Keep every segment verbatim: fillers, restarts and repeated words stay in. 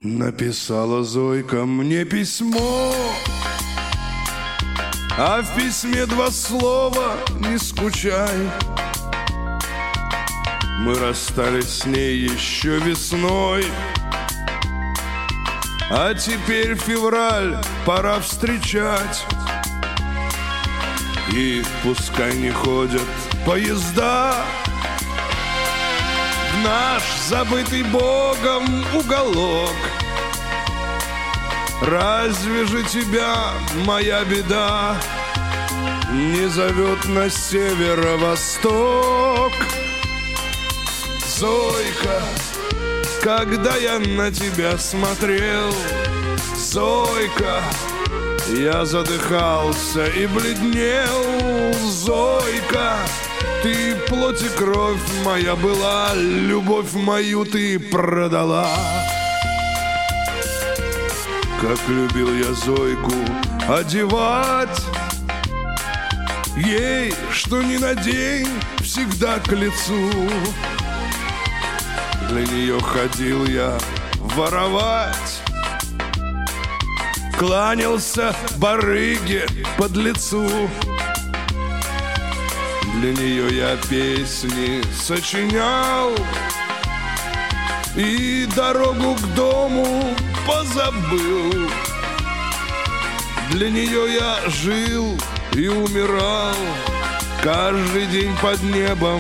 Написала Зойка мне письмо, а в письме два слова: не скучай. Мы расстались с ней еще весной, а теперь февраль, пора встречать. И пускай не ходят поезда в наш забытый Богом уголок. Разве же тебя моя беда не зовет на северо-восток? Зойка, когда я на тебя смотрел, Зойка, я задыхался и бледнел. Зойка, ты плоть и кровь моя была, любовь мою ты продала. Как любил я Зойку одевать, ей, что ни надень, всегда к лицу. Для нее ходил я воровать, кланялся барыге подлецу. Для нее я песни сочинял и дорогу к дому позабыл. Для нее я жил и умирал каждый день под небом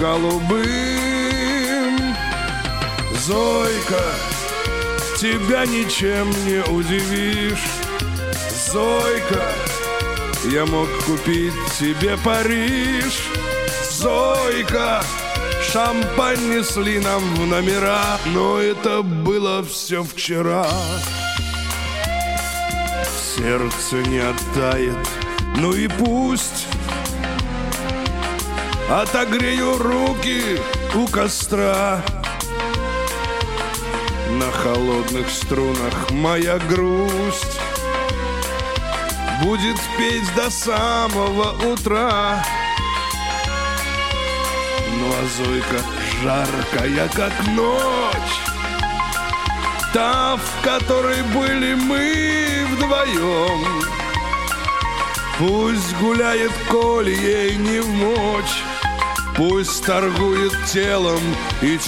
голубым. Зойка, тебя ничем не удивишь. Зойка, я мог купить тебе Париж. Зойка, шампань несли нам в номера, но это было все вчера. Сердце не оттает, ну и пусть. Отогрею руки у костра. На холодных струнах моя грусть будет петь до самого утра. Ну а Зойка жаркая, как ночь, та, в которой были мы вдвоем. Пусть гуляет, коль ей не вмочь, пусть торгует телом и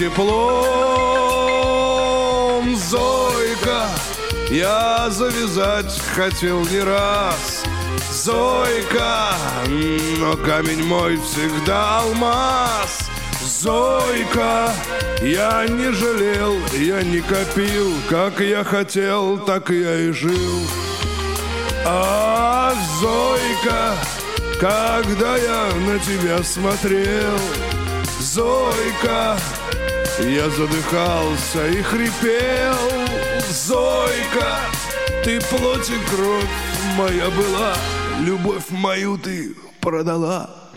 теплом. Зойка, я завязать хотел не раз. Зойка, но камень мой всегда алмаз. Зойка, я не жалел, я не копил, как я хотел, так я и жил. А Зойка, когда я на тебя смотрел, Зойка, я задыхался и хрипел. Зойка, ты плоть и кровь моя была, любовь мою ты продала.